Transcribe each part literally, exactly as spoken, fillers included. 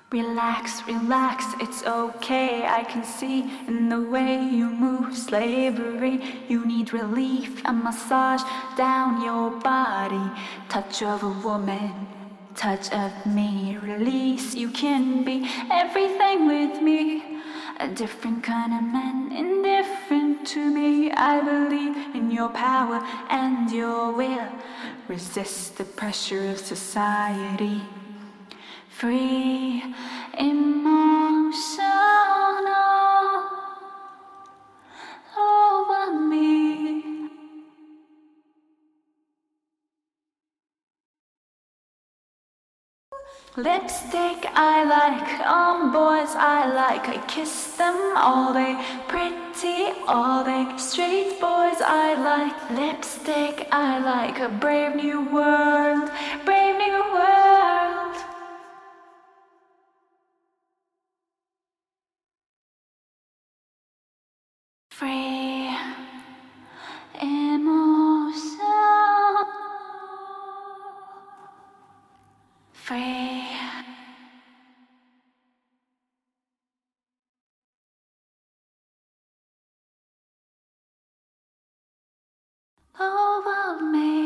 Relax, relax, it's okay. I can see in the way you move slavery. You need relief, a massage down your body. Touch of a woman, touch of me. Release, you can be everything with me. A different kind of man, indifferent to me. I believe in your power and your will. Resist the pressure of society. Free, emotional over me. Lipstick I like, on boys I like. I kiss them all day, pretty all day. Straight boys I like, lipstick I like. A brave new world, brave new world. Free, emotion, free. Over me.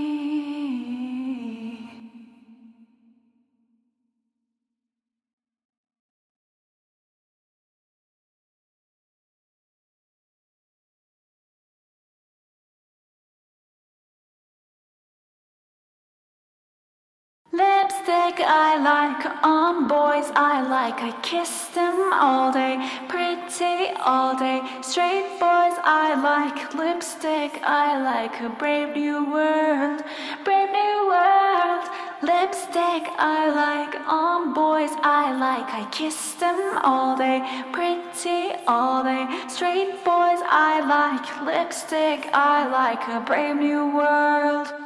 Lipstick I like, on boys I like. I kiss them all day, pretty all day. Straight boys I like, lipstick I like. A brave new world, brave new world. Lipstick I like, on boys I like. I kiss them all day, pretty all day. Straight boys I like, lipstick I like. A brave new world.